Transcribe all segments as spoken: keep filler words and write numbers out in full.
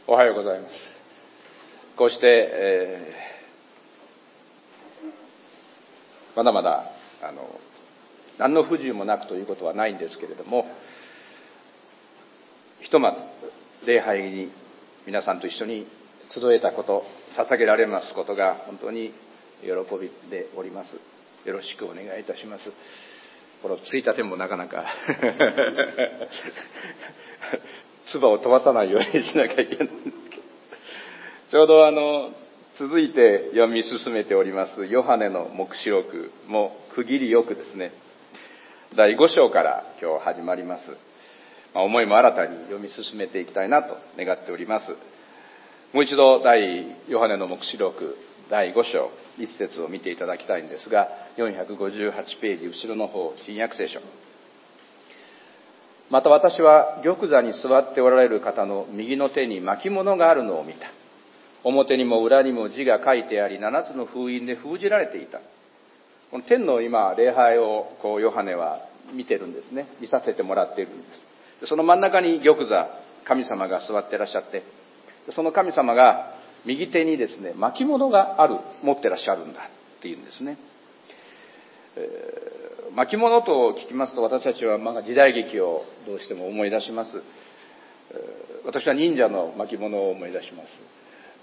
おはようございます。こうして、えー、まだまだあの何の不自由もなくということはないんですけれども、ひとまず礼拝に皆さんと一緒に集えたこと、捧げられますことが本当に喜びでおります。よろしくお願いいたします。このついたてもなかなか唾を飛ばさないようにしなきゃいけないんですけど、ちょうどあの続いて読み進めておりますヨハネの黙示録も区切りよくですね、だいご章から今日始まります。まあ、思いも新たに読み進めていきたいなと願っております。もう一度第ヨハネの黙示録だいご章一節を見ていただきたいんですが、よんひゃくごじゅうはちページ後ろの方、新約聖書。また私は玉座に座っておられる方の右の手に巻物があるのを見た。表にも裏にも字が書いてあり、七つの封印で封じられていた。この天の今礼拝をこうヨハネは見てるんですね。見させてもらっているんです。その真ん中に玉座、神様が座ってらっしゃって、その神様が右手にですね、巻物がある、持ってらっしゃるんだっていうんですね。えー、巻物と聞きますと、私たちはまあ時代劇をどうしても思い出します。えー、私は忍者の巻物を思い出します。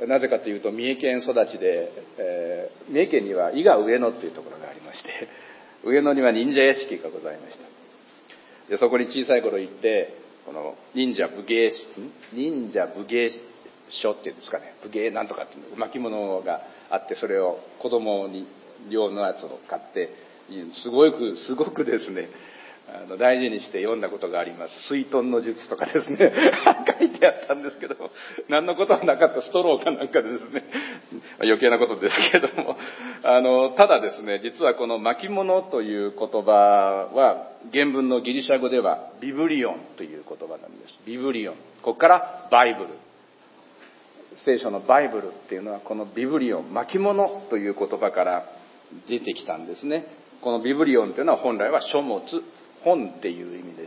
なぜかというと、三重県育ちで、えー、三重県には伊賀上野というところがありまして、上野には忍者屋敷がございました。でそこに小さい頃行って、この忍者武芸忍者武芸書っていうんですかね、武芸なんとかっていう巻物があって、それを子供に用のやつを買って、すごくすごくですね、あの大事にして読んだことがあります。水遁の術とかですね書いてあったんですけど、何のことはなかったストローかなんかでですね、余計なことですけれども、あのただですね、実はこの巻物という言葉は原文のギリシャ語ではビブリオンという言葉なんです。ビブリオン、ここからバイブル、聖書のバイブルっていうのはこのビブリオン、巻物という言葉から出てきたんですね。このビブリオンというのは本来は書物、本っていう意味です。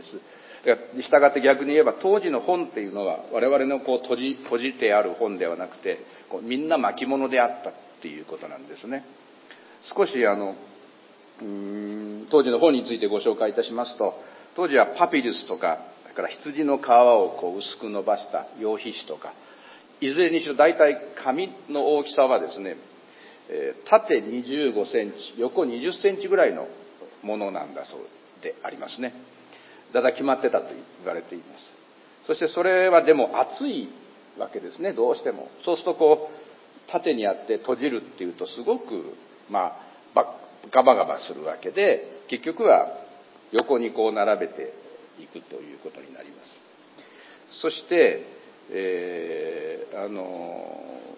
したがって逆に言えば、当時の本っていうのは我々のこう閉じ閉じてある本ではなくて、こうみんな巻物であったっていうことなんですね。少しあのうーん当時の本についてご紹介いたしますと、当時はパピルスとか、それから羊の皮をこう薄く伸ばした羊皮紙とか、いずれにしろ大体紙の大きさはですね、縦にじゅうごセンチ、横にじゅっセンチぐらいのものなんだそうでありますね。だだ決まってたと言われています。そしてそれはでも厚いわけですね、どうしても。そうするとこう縦にあって閉じるっていうとすごくまあガバガバするわけで、結局は横にこう並べていくということになります。そして、えー、あの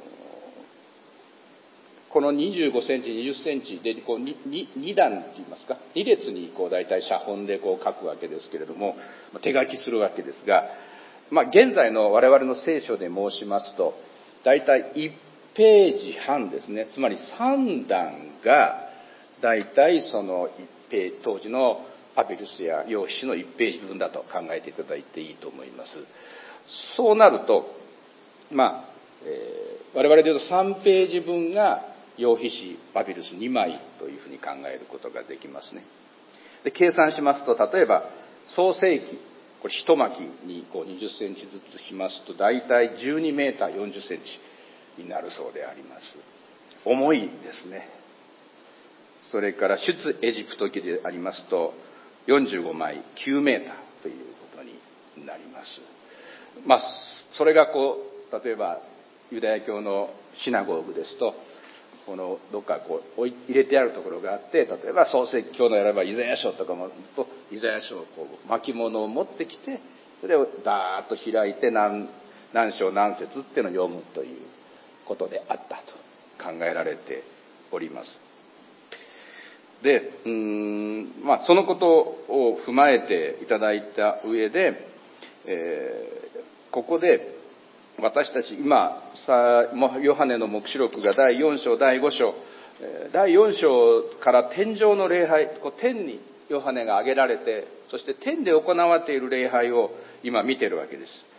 このにじゅうごセンチ、にじゅっセンチでこう 2, 2段って言いますか、に列にこう大体写本でこう書くわけですけれども、手書きするわけですが、まあ、現在の我々の聖書で申しますと、大体いちページ半ですね、つまりさん段が大体そのいちページ、当時のパピルスや羊皮紙のいちページ分だと考えていただいていいと思います。そうなると、まあえー、我々でいうとさんページ分が羊皮紙パピルスにまいというふうに考えることができますね。で計算しますと、例えば創世記、これ一巻きにこうにじゅっセンチずつしますと、大体じゅうにメーターよんじゅっセンチになるそうであります。重いですね。それから出エジプト記でありますとよんじゅうごまいきゅうメーターということになります。まあそれがこう例えばユダヤ教のシナゴーグですと、このどっかこう入れてあるところがあって、例えば創世記、今日のやればイザヤ書とかもとイザヤ書をこう巻物を持ってきて、それをダーッと開いて何何章何節っていうのを読むということであったと考えられております。で、うーんまあそのことを踏まえていただいた上で、えー、ここで私たち今さヨハネの黙示録がだいよん章だいご章、だいよん章から天上の礼拝、こう天にヨハネが挙げられて、そして天で行われている礼拝を今見ているわけです。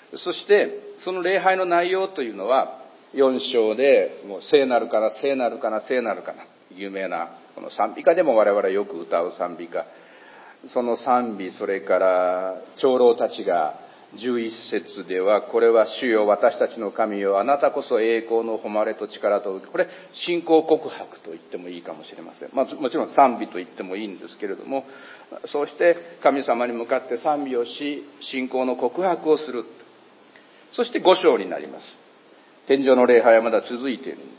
そしてその礼拝の内容というのはよん章でもう聖なるかな聖なるかな聖なるかな、有名なこの賛美歌でも我々よく歌う賛美歌、その賛美、それから長老たちがじゅういっ節では、これは主よ私たちの神よ、あなたこそ栄光の誉れと力と、これ信仰告白と言ってもいいかもしれません。まあ、もちろん賛美と言ってもいいんですけれども、そうして神様に向かって賛美をし、信仰の告白をする。そしてご章になります。天上の礼拝はまだ続いているんです。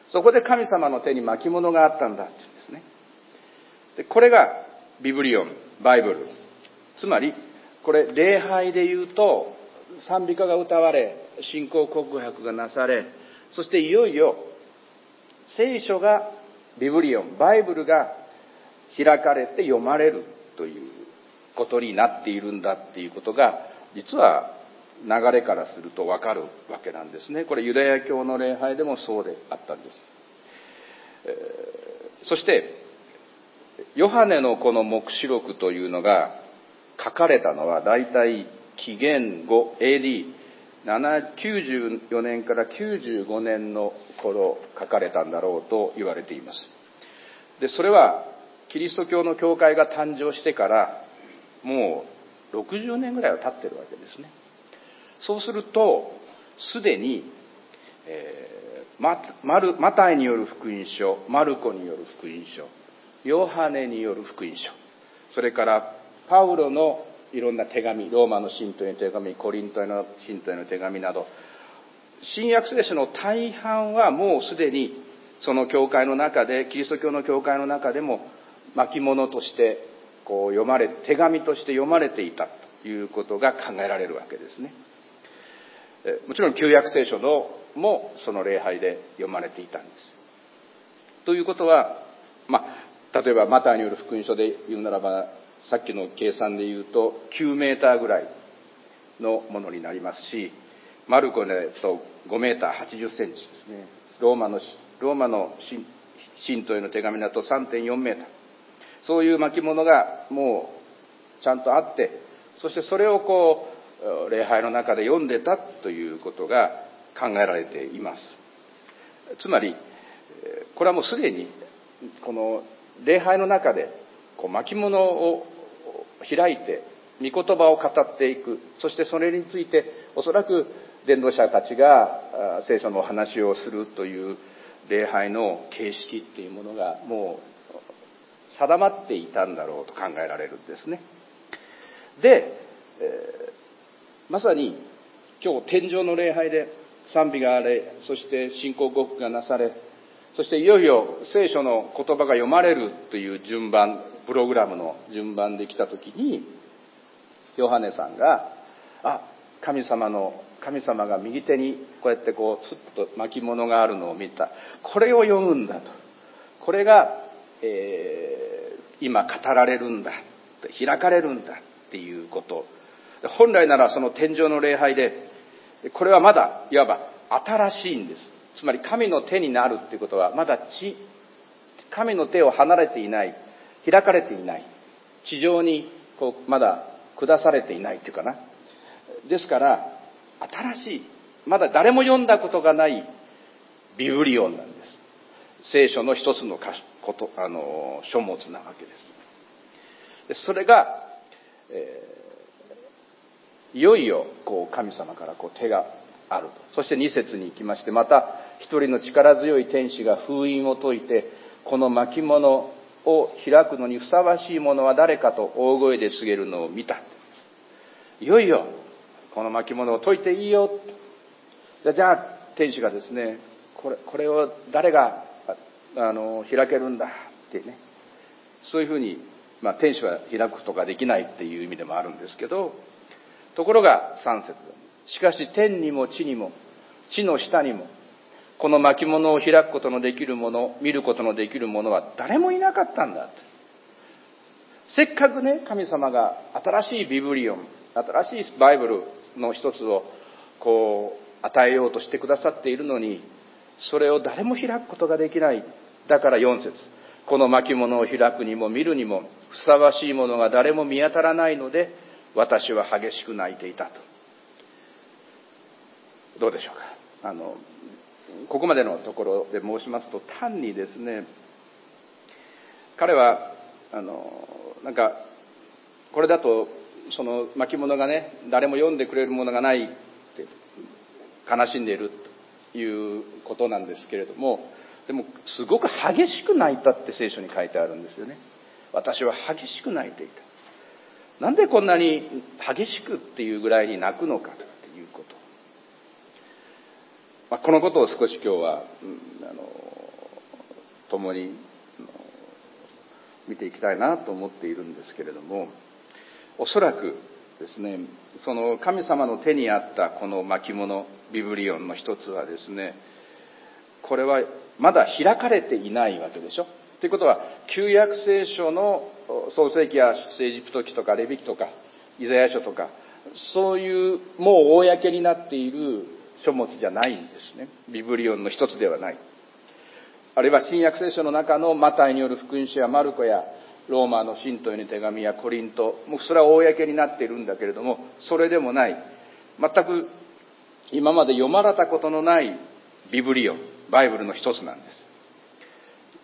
そこで神様の手に巻物があったんだって言うんですね。でこれがビブリオン、バイブル。つまりこれ礼拝で言うと賛美歌が歌われ、信仰告白がなされ、そしていよいよ聖書が、ビブリオン、バイブルが開かれて読まれるということになっているんだっていうことが、実は流れからするとわかるわけなんですね。これユダヤ教の礼拝でもそうであったんです。えー、そしてヨハネのこの黙示録というのが書かれたのはだいたい紀元後 エーディーきゅうじゅうよねんからきゅうじゅうごねんの頃書かれたんだろうと言われています。でそれはキリスト教の教会が誕生してからもうろくじゅうねんぐらいは経ってるわけですね。そうするとすでに、えー、マ, マ, ルマタイによる福音書、マルコによる福音書、ヨハネによる福音書、それからパウロのいろんな手紙、ローマの信徒への手紙、コリントへの信徒への手紙など、新約聖書の大半はもうすでにその教会の中で、キリスト教の教会の中でも巻物としてこう読まれ、手紙として読まれていたということが考えられるわけですね。もちろん旧約聖書のもその礼拝で読まれていたんです。ということは、まあ、例えばマタイによる福音書で言うならば、さっきの計算で言うときゅうメーターぐらいのものになりますし、マルコでとごメーターはちじゅっセンチですね。ローマのローマの信徒への手紙だと さんてんよんメーター。そういう巻物がもうちゃんとあって、そしてそれをこう礼拝の中で読んでたということが考えられています。つまりこれはもうすでにこの礼拝の中でこう巻物を開いて御言葉を語っていく、そしてそれについておそらく伝道者たちが聖書の話をするという礼拝の形式っていうものがもう定まっていたんだろうと考えられるんですね。で、えー、まさに今日天上の礼拝で賛美があれ、そして信仰告白がなされ、そしていよいよ聖書の言葉が読まれるという順番、プログラムの順番で来たときに、ヨハネさんが、あ、神様の神様が右手にこうやってこうスッと巻物があるのを見た。これを読むんだと。これが、えー、今語られるんだ、開かれるんだっていうこと。本来ならその天上の礼拝で、これはまだいわば新しいんです。つまり神の手になるっていうことはまだ地、神の手を離れていない、開かれていない、地上にこうまだ下されていないっていうかな。ですから新しい、まだ誰も読んだことがないビブリオンなんです。聖書の一つのこと、あの書物なわけです。でそれが、えー、いよいよこう神様からこう手があると。そしてに節に行きまして、また一人の力強い天使が封印を解いて、この巻物を開くのにふさわしいものは誰かと大声で告げるのを見た。いよいよこの巻物を解いていいよ。じゃあ天使がですね、これ、これを誰があの開けるんだってね、そういうふうに、まあ、天使は開くことができないっていう意味でもあるんですけど、ところがさん節、しかし天にも地にも地の下にもこの巻物を開くことのできるもの、見ることのできるものは誰もいなかったんだと。せっかくね、神様が新しいビブリオン、新しいバイブルの一つをこう与えようとしてくださっているのに、それを誰も開くことができない。だからよん節、この巻物を開くにも見るにもふさわしいものが誰も見当たらないので、私は激しく泣いていたと。 どうでしょうか。あのここまでのところで申しますと、単にですね、彼はあのなんかこれだとその巻物がね、誰も読んでくれるものがないって悲しんでいるということなんですけれども、でもすごく激しく泣いたって聖書に書いてあるんですよね。私は激しく泣いていた。なんでこんなに激しくっていうぐらいに泣くのかということ、まあ、このことを少し今日は、うん、あの共に見ていきたいなと思っているんですけれども、おそらくですね、その神様の手にあったこの巻物ビブリオンの一つはですね、これはまだ開かれていないわけでしょ。ということは、旧約聖書の創世記や出エジプト記とかレビ記とかイザヤ書とか、そういうもう公になっている書物じゃないんですね。ビブリオンの一つではない。あるいは新約聖書の中のマタイによる福音書やマルコやローマの信徒への手紙やコリント、もうそれは公になっているんだけれども、それでもない、全く今まで読まれたことのないビブリオン、バイブルの一つなんです。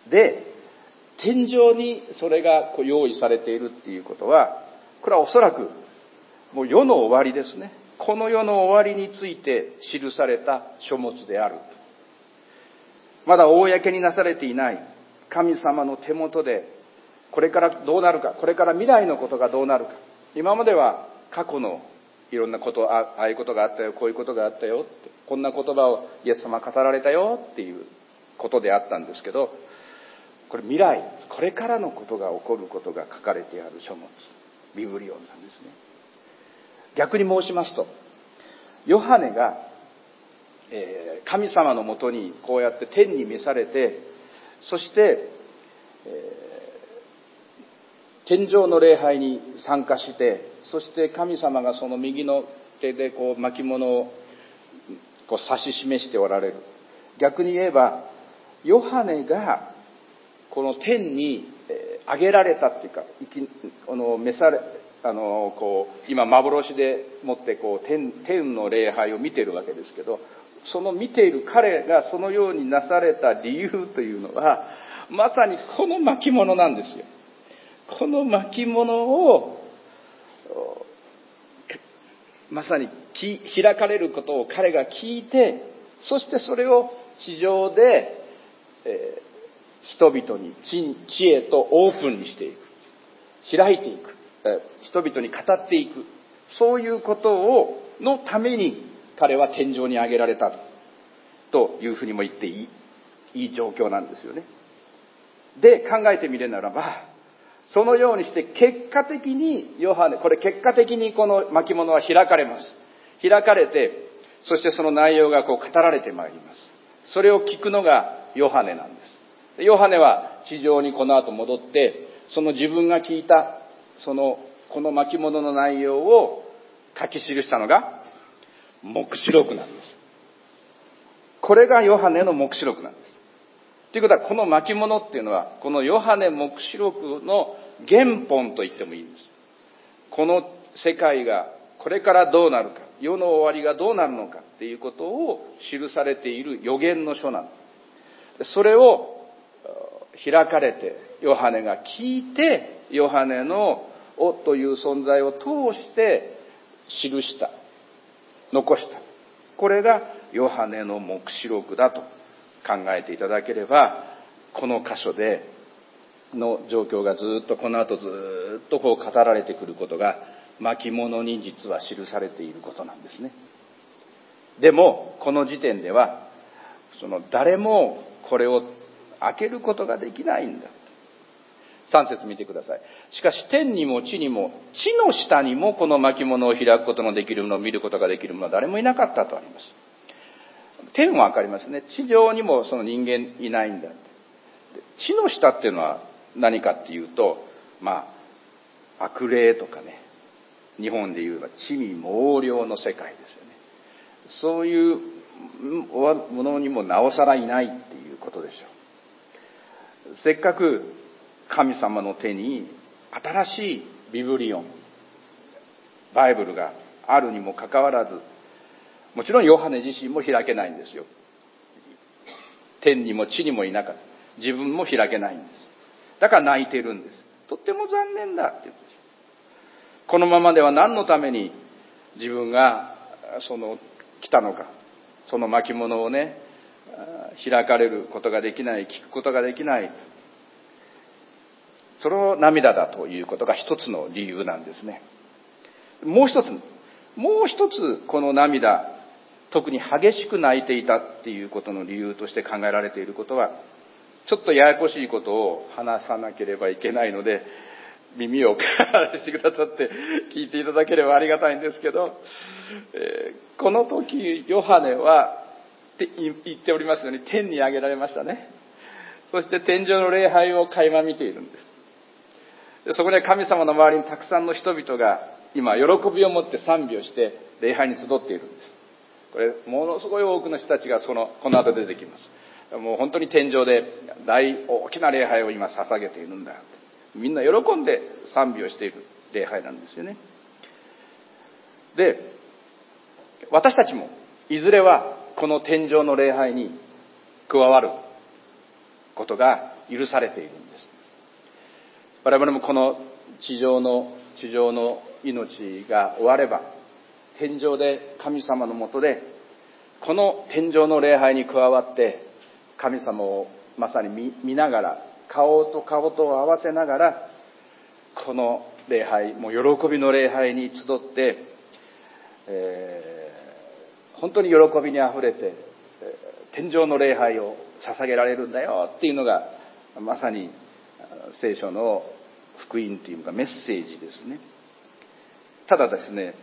で、天井にそれがこう用意されているっていうことは、これはおそらくもう世の終わりですね。この世の終わりについて記された書物である。まだ公になされていない神様の手元で、これからどうなるか、これから未来のことがどうなるか。今までは過去のいろんなこと、ああいうことがあったよ、こういうことがあったよって、こんな言葉をイエス様語られたよっていうことであったんですけど、これ未来、これからのことが起こることが書かれてある書物、ビブリオンなんですね。逆に申しますと、ヨハネが、えー、神様のもとにこうやって天に召されて、そして、えー天上の礼拝に参加して、そして神様がその右の手でこう巻物をこう指し示しておられる。逆に言えば、ヨハネがこの天に上げられたっていうか、この召されあのこう今幻でもってこう 天, 天の礼拝を見ているわけですけど、その見ている彼がそのようになされた理由というのは、まさにこの巻物なんですよ。この巻物をまさに開かれることを彼が聞いて、そしてそれを地上で、えー、人々に知恵とオープンにしていく、開いていく、えー、人々に語っていく、そういうことをのために彼は天上に上げられたというふうにも言っていい、いい状況なんですよね。で、考えてみるならば、そのようにして結果的にヨハネ、これ結果的にこの巻物は開かれます。開かれて、そしてその内容がこう語られてまいります。それを聞くのがヨハネなんです。ヨハネは地上にこの後戻って、その自分が聞いた、その、この巻物の内容を書き記したのが、黙示録なんです。これがヨハネの黙示録なんです。ということは、この巻物っていうのは、このヨハネ黙示録の原本と言ってもいいんです。この世界がこれからどうなるか、世の終わりがどうなるのかっていうことを記されている預言の書なんです。それを開かれて、ヨハネが聞いて、ヨハネのおという存在を通して記した、残した。これがヨハネの黙示録だと考えていただければ、この箇所での状況がずっとこの後ずっとこう語られてくることが巻物に実は記されていることなんですね。でもこの時点ではその誰もこれを開けることができないんだ。さん節見てください。しかし天にも地にも地の下にもこの巻物を開くことのできるものを見ることができるものは誰もいなかったとあります。天は分かりますね。地上にもその人間いないんだ。地の下っていうのは何かっていうと、まあ悪霊とかね、日本で言えば地味猛量の世界ですよね。そういうものにもなおさらいないっていうことでしょう。せっかく神様の手に新しいビブリオン、バイブルがあるにもかかわらず、 もちろんヨハネ自身も開けないんですよ。天にも地にもいなかった。自分も開けないんです。だから泣いているんです。とっても残念だって言うんです。このままでは何のために自分がその来たのか、その巻物をね、開かれることができない、聞くことができない、その涙だということが一つの理由なんですね。もう一つ、もう一つこの涙、特に激しく泣いていたっていうことの理由として考えられていることは、ちょっとややこしいことを話さなければいけないので、耳をしてくださって聞いていただければありがたいんですけど、えー、この時ヨハネはって言っておりますように天に上げられましたね。そして天上の礼拝を垣間見ているんです。でそこで神様の周りにたくさんの人々が今喜びを持って賛美をして礼拝に集っているんです。これものすごい多くの人たちがそのこの後出てきます。もう本当に天上で大大きな礼拝を今捧げているんだ。みんな喜んで賛美をしている礼拝なんですよね。で、私たちもいずれはこの天上の礼拝に加わることが許されているんです。我々もこの地上の地上の命が終われば、天上で神様のもとでこの天上の礼拝に加わって神様をまさに 見, 見ながら顔と顔と合わせながらこの礼拝、もう喜びの礼拝に集って、えー、本当に喜びにあふれて天上の礼拝を捧げられるんだよっていうのがまさに聖書の福音というかメッセージですね。ただですね、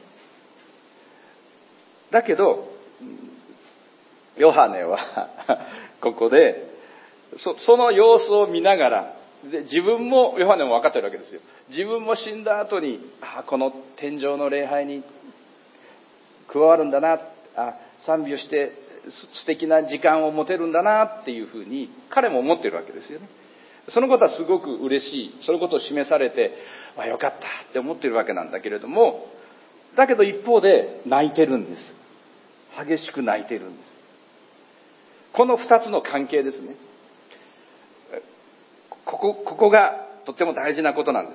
だけどヨハネはここで そ, その様子を見ながら、で自分もヨハネも分かってるわけですよ。自分も死んだ後にあこの天上の礼拝に加わるんだな、あ賛美をして素敵な時間を持てるんだなっていうふうに彼も思ってるわけですよね。そのことはすごく嬉しい、そのことを示されてあよかったって思ってるわけなんだけれども、だけど一方で泣いてるんです。激しく泣いてるんです。この二つの関係ですね。ここ、ここがとっても大事なことなんです。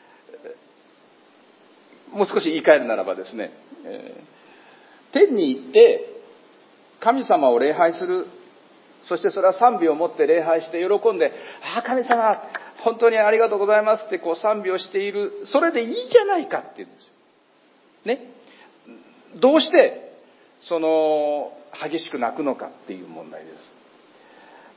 もう少し言い換えるならばですね、えー、天に行って神様を礼拝する、そしてそれは賛美を持って礼拝して喜んで、ああ神様本当にありがとうございますってこう賛美をしている、それでいいじゃないかって言うんですよね。どうしてその激しく泣くのかっていう問題です。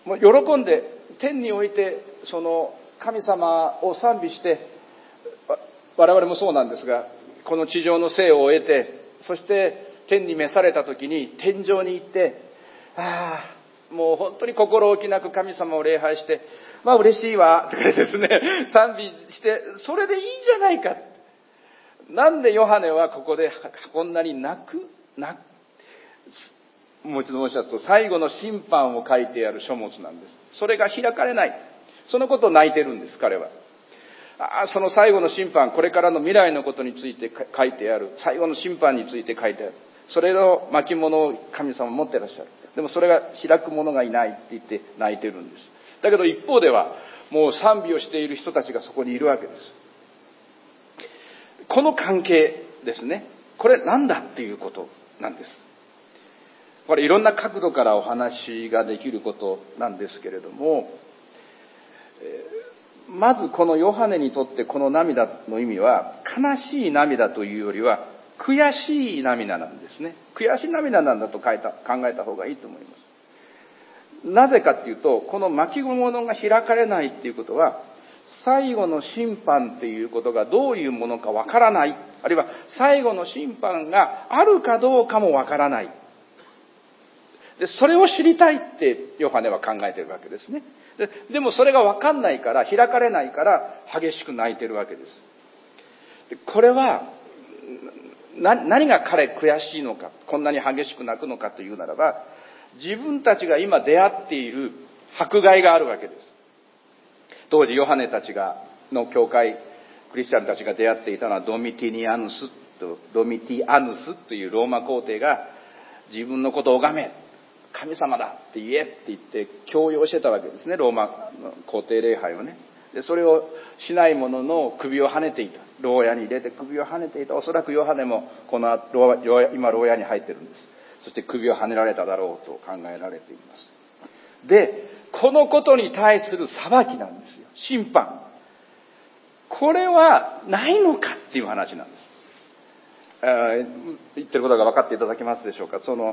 もう喜んで天においてその神様を賛美して、我々もそうなんですが、この地上の生を終えて、そして天に召された時に天上に行って、ああもう本当に心置きなく神様を礼拝して、まあ嬉しいわとかですね、賛美してそれでいいじゃないか。なんでヨハネはここでこんなに泣く泣くもう一度申しますと、最後の審判を書いてある書物なんです。それが開かれない。そのことを泣いてるんです、彼は。あその最後の審判、これからの未来のことについて書いてある。最後の審判について書いてある。それの巻物を神様持ってらっしゃる。でもそれが開く者がいないって言って泣いてるんです。だけど一方では、もう賛美をしている人たちがそこにいるわけです。この関係ですね。これなんだっていうことなんです。これいろんな角度からお話ができることなんですけれども、まずこのヨハネにとってこの涙の意味は悲しい涙というよりは悔しい涙なんですね。悔しい涙なんだと書いた考えた方がいいと思います。なぜかっていうと、この巻物が開かれないっていうことは、最後の審判っていうことがどういうものかわからない、あるいは最後の審判があるかどうかもわからない。でそれを知りたいってヨハネは考えているわけですね。で、でもそれが分かんないから、開かれないから激しく泣いているわけです。でこれはな何が彼悔しいのか、こんなに激しく泣くのかというならば、自分たちが今出会っている迫害があるわけです。当時ヨハネたちがの教会、クリスチャンたちが出会っていたのはドミティニアヌスとドミティアヌスというローマ皇帝が自分のことを拝め、神様だって言えって言って強要してたわけですね、ローマの皇帝礼拝をね。でそれをしない者の首をはねていた、牢屋に入れて首をはねていた。おそらくヨハネもこの牢屋、今牢屋に入ってるんです。そして首をはねられただろうと考えられています。でこのことに対する裁きなんですよ、審判。これはないのかっていう話なんです。言ってることが分かっていただけますでしょうか。その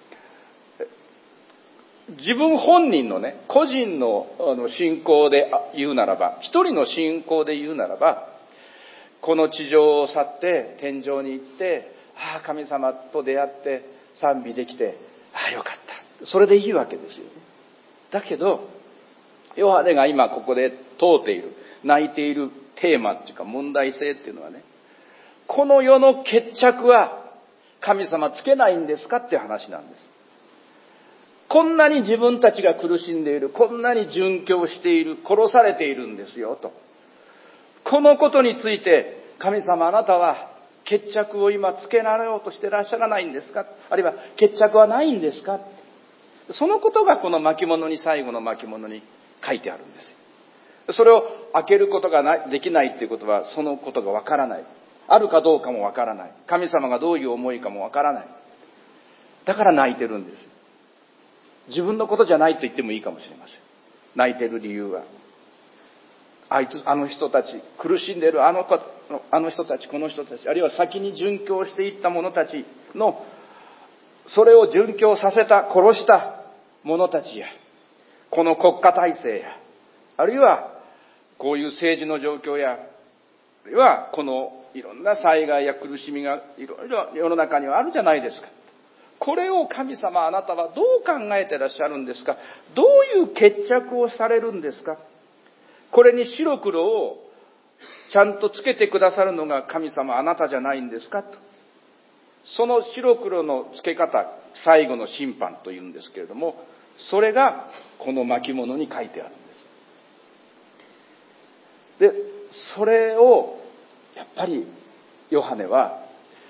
自分本人のね、個人の信仰で言うならば、一人の信仰で言うならば、この地上を去って天上に行って、ああ神様と出会って賛美できて、ああよかった、それでいいわけですよね。だけどヨハネが今ここで問うている、泣いているテーマっていうか問題性っていうのはね、この世の決着は神様つけないんですかっていう話なんです。こんなに自分たちが苦しんでいる、こんなに殉教している、殺されているんですよと。このことについて神様あなたは決着を今つけられようとしてらっしゃらないんですか、あるいは決着はないんですか。そのことがこの巻物に、最後の巻物に書いてあるんですよ。それを開けることがなできないっていうことは、そのことがわからない、あるかどうかもわからない、神様がどういう思いかもわからない。だから泣いてるんです。自分のことじゃないと言ってもいいかもしれません。泣いてる理由は、あいつあの人たち、苦しんでいるあの子、あの人たち、この人たち、あるいは先に殉教していった者たちの、それを殉教させた、殺した者たちや、この国家体制や、あるいはこういう政治の状況や、あるいはこのいろんな災害や苦しみがいろいろ世の中にはあるじゃないですか。これを神様あなたはどう考えてらっしゃるんですか。どういう決着をされるんですか。これに白黒をちゃんとつけてくださるのが神様あなたじゃないんですかと。その白黒のつけ方、最後の審判というんですけれども、それがこの巻物に書いてあるんです。で、それをやっぱりヨハネは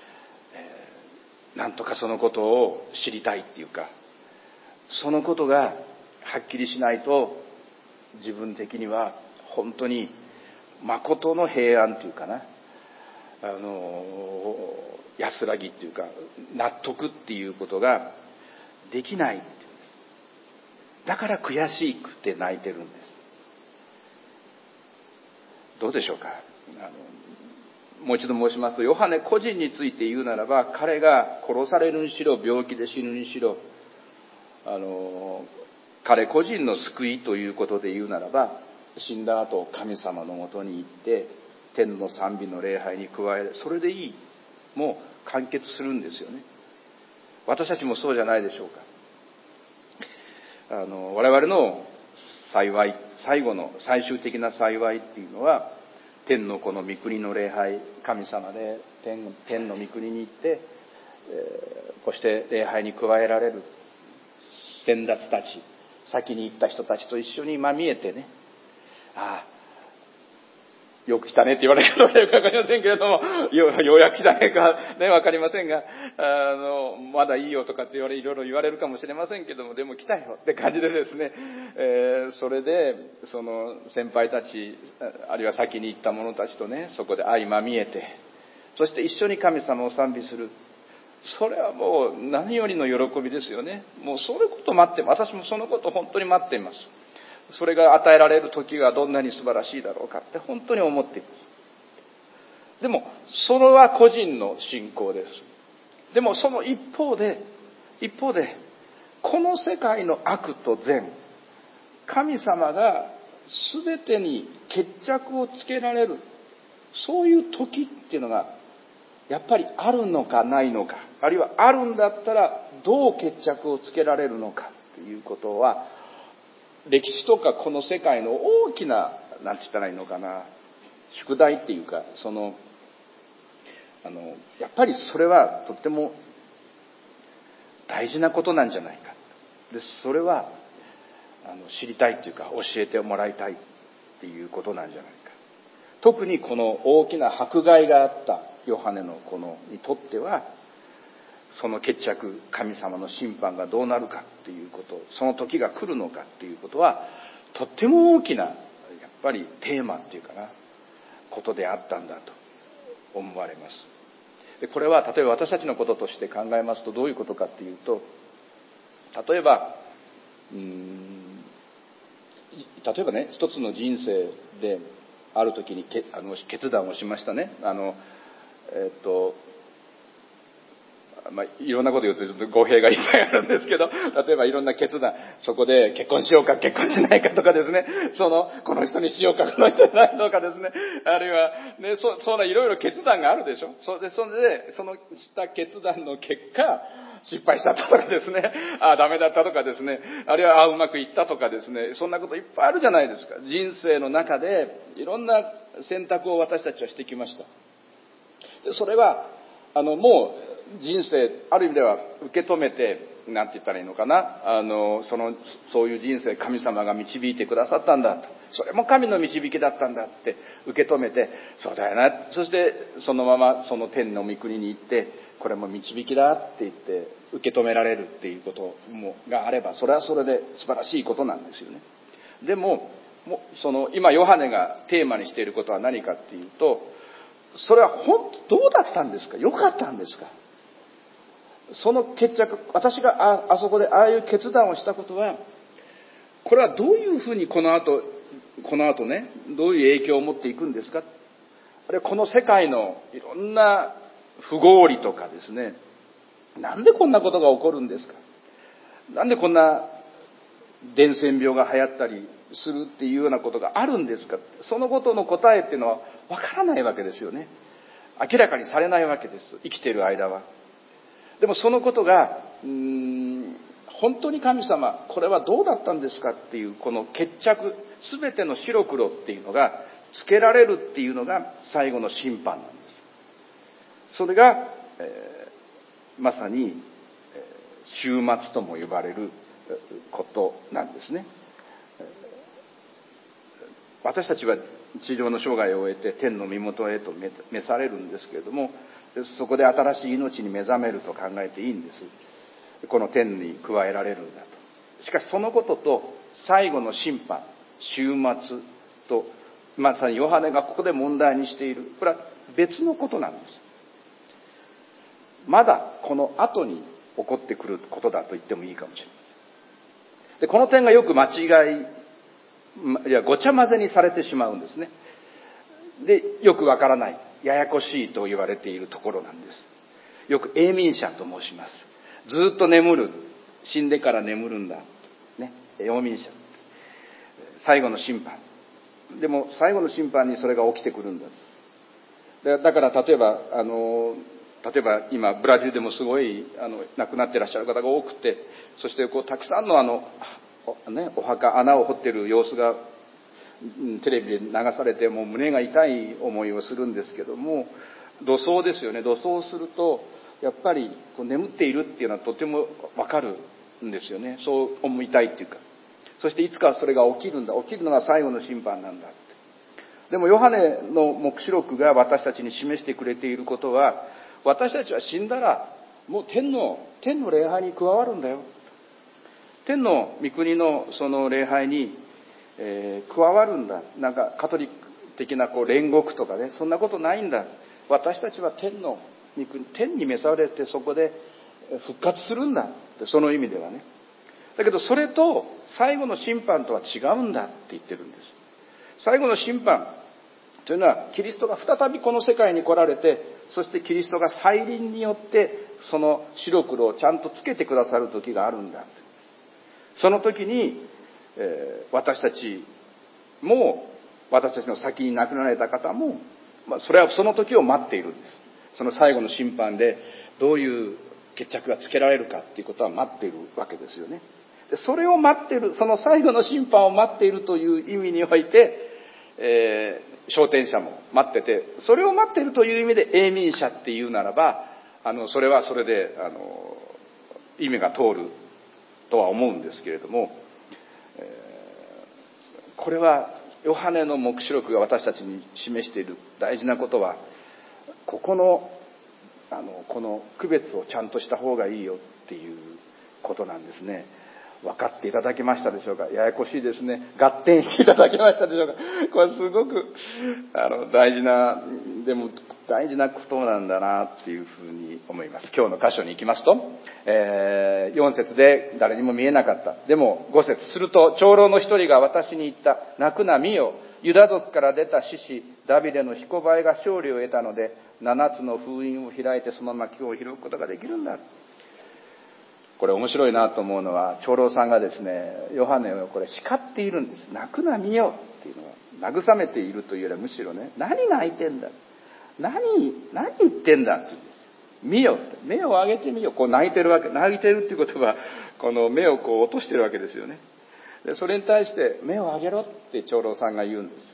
なんとかそのことを知りたいっていうか、そのことがはっきりしないと自分的には本当に誠の平安っていうかな、あの安らぎっていうか納得っていうことができないっていうんです。だから悔しくて泣いてるんです。どうでしょうか。あのもう一度申しますと、ヨハネ個人について言うならば、彼が殺されるにしろ、病気で死ぬにしろ、あの彼個人の救いということで言うならば、死んだ後神様のもとに行って天の賛美の礼拝に加える、それでいい、もう完結するんですよね。私たちもそうじゃないでしょうか。あの我々の幸い、最後の最終的な幸いっていうのは、天の子の御国の礼拝、神様で 天, 天の御国に行って、えー、こうして礼拝に加えられる先達たち、先に行った人たちと一緒にまみえてね、ああよく来たねって言われるかどうかよくわかりませんけれども、よ, ようやく来たねかね、わかりませんが、あのまだいいよとかって言われいろいろ言われるかもしれませんけども、でも来たよって感じでですね、えー、それでその先輩たち、あるいは先に行った者たちとね、そこで相まみえて、そして一緒に神様を賛美する。それはもう何よりの喜びですよね。もうそれこと待って、私もそのことを本当に待っています。それが与えられる時がどんなに素晴らしいだろうかって本当に思っています。でもそれは個人の信仰です。でもその一方で一方でこの世界の悪と善、神様が全てに決着をつけられる、そういう時っていうのがやっぱりあるのかないのか、あるいはあるんだったらどう決着をつけられるのかということは、歴史とかこの世界の大きな、なんて言ったらいいのかな、宿題っていうか、そのあのやっぱりそれはとっても大事なことなんじゃないか。でそれはあの知りたいっていうか、教えてもらいたいっていうことなんじゃないか。特にこの大きな迫害があったヨハネのこのにとっては、 その決着、神様の審判がどうなるかっていうこと、その時が来るのかっていうことは、とっても大きなやっぱりテーマっていうかなことであったんだと思われます。でこれは例えば私たちのこととして考えますとどういうことかっていうと、例えばうーん例えばね、一つの人生である時にけあの決断をしましたね。あのえっとまあ、いろんなこと言うとちょっと語弊がいっぱいあるんですけど、例えばいろんな決断、そこで結婚しようか結婚しないかとかですね、そのこの人にしようかこの人じゃないのかですね、あるいはね、そそんないろいろ決断があるでしょ。それでそれでそのした決断の結果失敗しちゃったとかですね、あダメだったとかですね、あるいはあうまくいったとかですね、そんなこといっぱいあるじゃないですか。人生の中でいろんな選択を私たちはしてきました。でそれはあのもう人生ある意味では受け止めて、なんて言ったらいいのかな、あのそのそういう人生神様が導いてくださったんだと、それも神の導きだったんだって受け止めて、そうだよな、そしてそのままその天の御国に行って、これも導きだって言って受け止められるっていうこともがあれば、それはそれで素晴らしいことなんですよね。でももその今ヨハネがテーマにしていることは何かっていうと、それは本当どうだったんですか、良かったんですか。その決着、私が あ, あそこでああいう決断をしたことは、これはどういうふうにこの後この後ね、どういう影響を持っていくんですか。あるいはこの世界のいろんな不合理とかですね、なんでこんなことが起こるんですか、なんでこんな伝染病が流行ったりするっていうようなことがあるんですか。そのことの答えっていうのはわからないわけですよね。明らかにされないわけです、生きている間は。でもそのことがうーん本当に神様これはどうだったんですかっていう、この決着、全ての白黒っていうのがつけられるっていうのが最後の審判なんです。それが、えー、まさに、えー、終末とも呼ばれることなんですね。私たちは地上の生涯を終えて天の身元へと召されるんですけれども、そこで新しい命に目覚めると考えていいんです。この天に加えられるんだと。しかしそのことと最後の審判、終末と、まさにヨハネがここで問題にしている、これは別のことなんです。まだこの後に起こってくることだと言ってもいいかもしれない。でこの点がよく間違い、いやごちゃ混ぜにされてしまうんですね。でよくわからない、ややこしいと言われているところなんです。よく永眠者と申します。ずっと眠る、死んでから眠るんだ、ね、永眠者、最後の審判。でも最後の審判にそれが起きてくるんだ。だから例えばあの例えば今ブラジルでもすごいあの亡くなっていらっしゃる方が多くて、そしてこうたくさんのあの、ね、お墓穴を掘っている様子がテレビで流されて、もう胸が痛い思いをするんですけども、土葬ですよね。土葬するとやっぱりこう眠っているっていうのはとてもわかるんですよね。そう思いたいっていうか、そしていつかそれが起きるんだ、起きるのが最後の審判なんだって。でもヨハネの黙示録が私たちに示してくれていることは、私たちは死んだらもう天の天の礼拝に加わるんだよ。天の御国のその礼拝に、えー、加わるんだ。なんかカトリック的なこう煉獄とかね、そんなことないんだ。私たちは天の御国、天に召されてそこで復活するんだって、その意味ではね。だけどそれと最後の審判とは違うんだって言ってるんです。最後の審判というのは、キリストが再びこの世界に来られて、そしてキリストが再臨によってその白黒をちゃんとつけてくださる時があるんだ。その時に、えー、私たちも、私たちの先に亡くなられた方も、まあ、それはその時を待っているんです。その最後の審判でどういう決着がつけられるかっていうことは待っているわけですよね。でそれを待っている、その最後の審判を待っているという意味において、えー、昇天者も待ってて、それを待っているという意味で永眠者っていうならば、あのそれはそれであの意味が通るとは思うんですけれども、えー、これはヨハネの黙示録が私たちに示している大事なことは、ここのあのこの区別をちゃんとした方がいいよっていうことなんですね。分かっていただけましたでしょうか。ややこしいですね。合点していただけましたでしょうか。これすごくあの大事な、でも大事なことなんだなっていうふうに思います。今日の箇所に行きますと、えー、よん節で誰にも見えなかった。でもご節、すると長老の一人が私に言った。泣くな、見よ。ユダ族から出た獅子ダビデのヒコバエが勝利を得たので、七つの封印を開いてその幕を開くことができるんだ。これ面白いなと思うのは、長老さんがですね、ヨハネをこれ叱っているんです。泣くな、見よっていうのは、慰めているというよりはむしろね、何泣いてんだ、何何言ってんだって言うんです。見よって、目を上げてみよ。こう泣いてるわけ、泣いてるっていうことは、この目をこう落としてるわけですよね。でそれに対して目を上げろって長老さんが言うんです。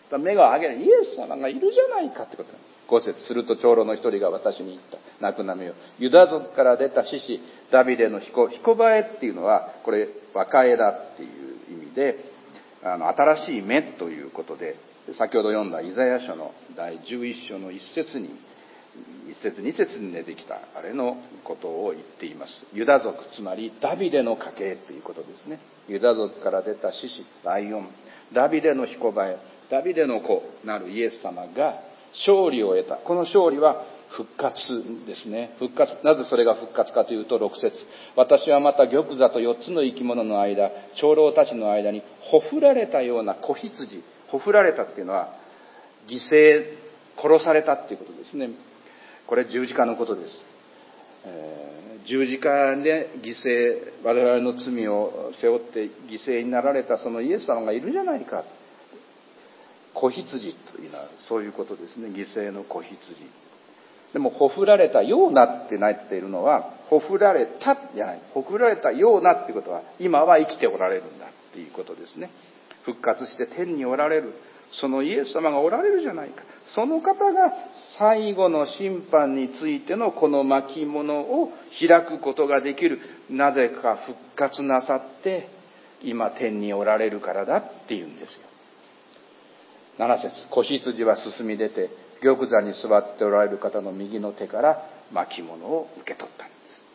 だ目が上げる、イエス様がいるじゃないかってことなんです。ご節、すると長老の一人が私に言った。泣くな、見よ。ユダ族から出た獅子ダビデの彦彦バエっていうのは、これ若枝っていう意味で、あの新しい芽ということで、先ほど読んだイザヤ書のだいじゅういっ章の一節に一節二節に出てきたあれのことを言っています。ユダ族、つまりダビデの家系ということですね。ユダ族から出た獅子ライオン、ダビデの彦バエ、ダビデの子なるイエス様が勝利を得た。この勝利は復活ですね。復活。なぜそれが復活かというと、ろく節、私はまた玉座とよっつの生き物の間、長老たちの間にほふられたような子羊。ほふられたっていうのは犠牲、殺されたっていうことですね。これ十字架のことです。えー、十字架で犠牲、我々の罪を背負って犠牲になられたそのイエス様がいるじゃないか。子羊というのはそういうことですね。犠牲の子羊。でもほふられたようなってなっているのは、ほふられたじゃない、ほふられたようなっていうことは、今は生きておられるんだっていうことですね。復活して天におられるそのイエス様がおられるじゃないか。その方が最後の審判についてのこの巻物を開くことができる。なぜか復活なさって今天におられるからだっていうんですよ。なな節、子羊は進み出て玉座に座っておられる方の右の手から巻物を受け取ったんです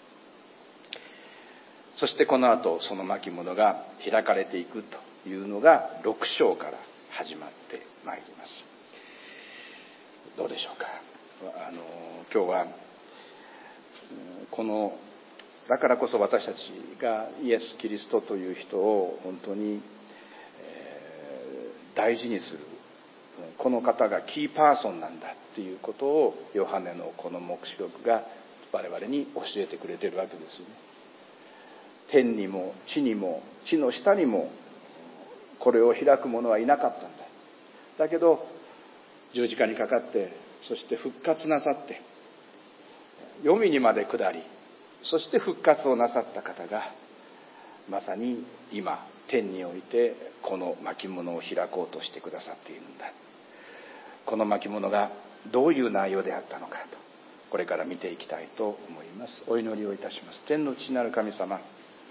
。そしてこの後その巻物が開かれていくというのがろく章から始まってまいります。どうでしょうか。あの今日はこのだからこそ私たちがイエス・キリストという人を本当に、えー、大事にする、この方がキーパーソンなんだっていうことをヨハネのこの黙示録が我々に教えてくれているわけですよね。天にも地にも地の下にもこれを開く者はいなかったんだ。だけど十字架にかかって、そして復活なさって、黄泉にまで下り、そして復活をなさった方がまさに今天においてこの巻物を開こうとしてくださっているんだ。この巻物がどういう内容であったのかと、これから見ていきたいと思います。お祈りをいたします。天の父なる神様、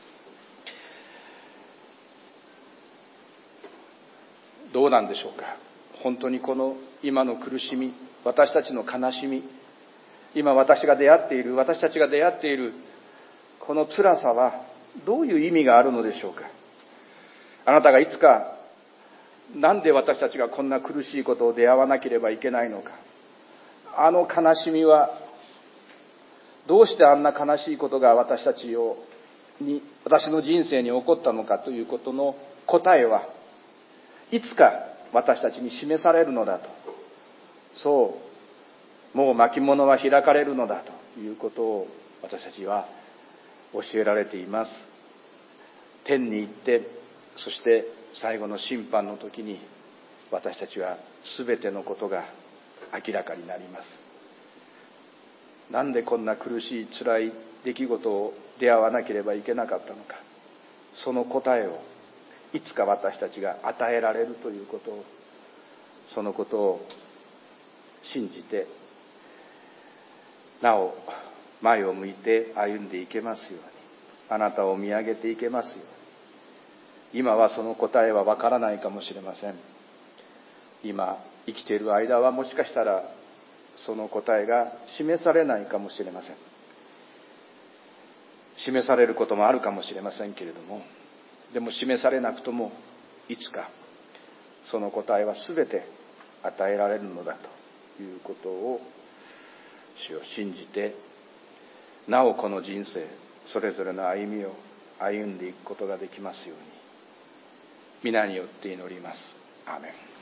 どうなんでしょうか。本当にこの今の苦しみ、私たちの悲しみ、今私が出会っている、私たちが出会っているこの辛さはどういう意味があるのでしょうか。あなたがいつか、なんで私たちがこんな苦しいことを出会わなければいけないのか。あの悲しみはどうしてあんな悲しいことが私たちをに私の人生に起こったのかということの答えはいつか私たちに示されるのだと。そう、もう巻物は開かれるのだということを私たちは教えられています。天に行って、そして最後の審判の時に私たちは全てのことが明らかになります。なんでこんな苦しい辛い出来事を出会わなければいけなかったのか。その答えをいつか私たちが与えられるということを、そのことを信じて、なお前を向いて歩んでいけますように、あなたを見上げていけますように。今はその答えはわからないかもしれません。今生きている間はもしかしたらその答えが示されないかもしれません。示されることもあるかもしれませんけれども、でも示されなくともいつかその答えはすべて与えられるのだということを主を信じて、なおこの人生それぞれの歩みを歩んでいくことができますように皆によって祈ります。アーメン。